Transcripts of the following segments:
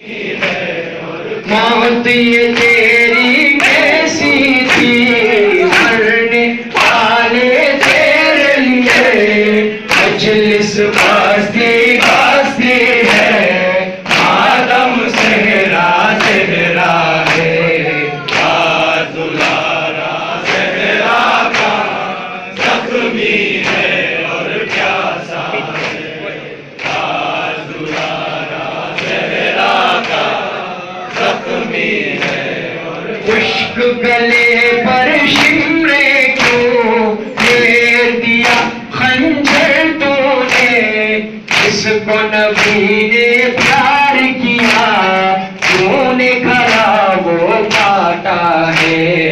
मौत ये तेरी कैसी थी, मरने वाले तेरे लिए मजलिस बाज़ी बाज़ी है, आदम सहरा सहरा है, दुलारा सहरा का जख्मी है और प्यासा है, दुलारा सहरा का जख्मी है और खुश्क गले पर शिमरे क्यों फेर दिया खंजर तूने, जिसको नबी ने प्यार किया तूने खरा वो काटा है,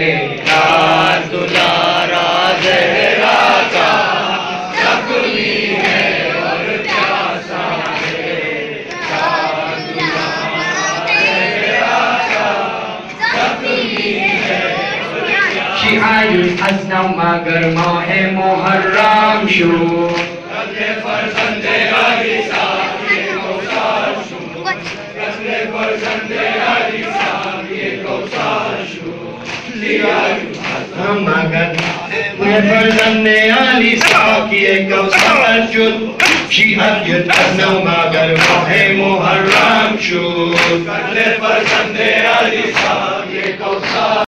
दुलारा ज़हरा का जख्मी है और प्यासा है, दुलारा ज़हरा का जख्मी है और प्यासा। शिआरुल अज़्म मगर माह मुहर्रम शो, फर्जंदे अली साहब ये कौसार शो, फर्जंदे अली साहब ये कौसार शो, मगर फर्जंदे अली साहब ये कौसार शो, शिआरुल अज़्म मगर माह मुहर्रम शो, फर्जंदे अली साहब ये कौसार